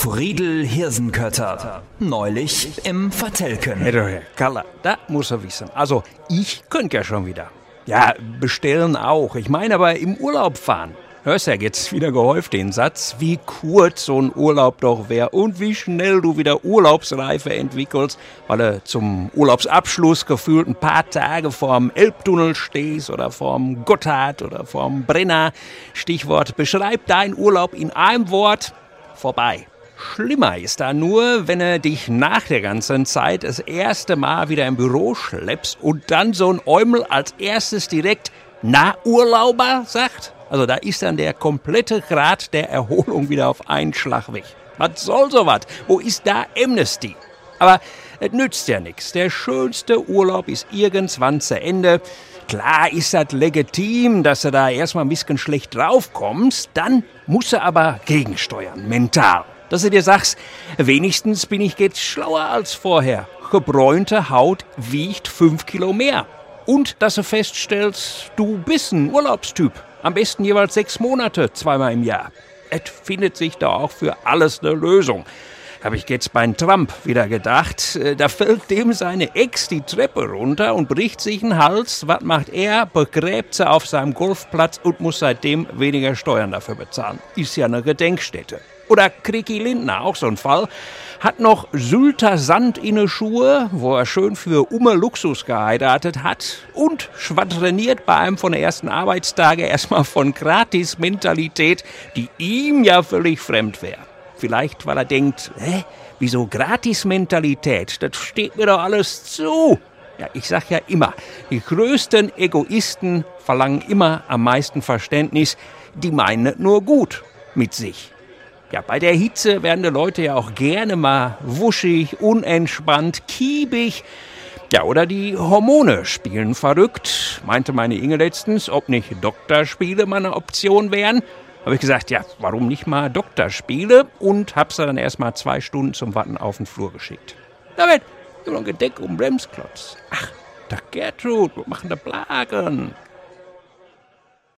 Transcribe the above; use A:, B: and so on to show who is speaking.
A: Friedel Hirsenkötter. Neulich im Vertelken.
B: Herr Kaller, das muss er wissen. Also, ich könnte ja schon wieder. Ja, bestellen auch. Ich meine aber im Urlaub fahren. Hörst ja jetzt wieder gehäuft den Satz, wie kurz so ein Urlaub doch wäre und wie schnell du wieder Urlaubsreife entwickelst, weil du zum Urlaubsabschluss gefühlt ein paar Tage vorm Elbtunnel stehst oder vorm Gotthard oder vorm Brenner. Stichwort, beschreib deinen Urlaub in einem Wort: vorbei. Schlimmer ist da nur, wenn du dich nach der ganzen Zeit das erste Mal wieder im Büro schleppst und dann so ein Eumel als erstes direkt "Na, Urlauber" sagt. Also da ist dann der komplette Grad der Erholung wieder auf einen Schlag weg. Was soll sowas? Wo ist da Amnesty? Aber es nützt ja nichts. Der schönste Urlaub ist irgendwann zu Ende. Klar ist das legitim, dass du da erstmal ein bisschen schlecht draufkommst. Dann musst du aber gegensteuern, mental. Dass du dir sagst, wenigstens bin ich jetzt schlauer als vorher. Gebräunte Haut wiegt 5 Kilo mehr. Und dass du feststellst, du bist ein Urlaubstyp. Am besten jeweils 6 Monate, 2-mal im Jahr. Es findet sich da auch für alles eine Lösung. Habe ich jetzt beim Trump wieder gedacht. Da fällt dem seine Ex die Treppe runter und bricht sich den Hals. Was macht er? Begräbt sie auf seinem Golfplatz und muss seitdem weniger Steuern dafür bezahlen. Ist ja eine Gedenkstätte. Oder Kriki Lindner, auch so ein Fall, hat noch Sylter Sand in den Schuhe, wo er schön für Luxus geheiratet hat, und schwadroniert bei einem von den ersten Arbeitstage erstmal von Gratis-Mentalität, die ihm ja völlig fremd wäre. Vielleicht, weil er denkt, wieso Gratis-Mentalität? Das steht mir doch alles zu. Ja, ich sag ja immer, die größten Egoisten verlangen immer am meisten Verständnis, die meinen es nur gut mit sich. Ja, bei der Hitze werden die Leute ja auch gerne mal wuschig, unentspannt, kiebig. Ja, oder die Hormone spielen verrückt. Meinte meine Inge letztens, ob nicht Doktorspiele mal eine Option wären. Habe ich gesagt, ja, warum nicht mal Doktorspiele? Und hab sie dann erst mal 2 Stunden zum Warten auf den Flur geschickt. Damit, immer ein Gedeck um Bremsklotz. Ach, da Gertrud, wir machen da Plagen.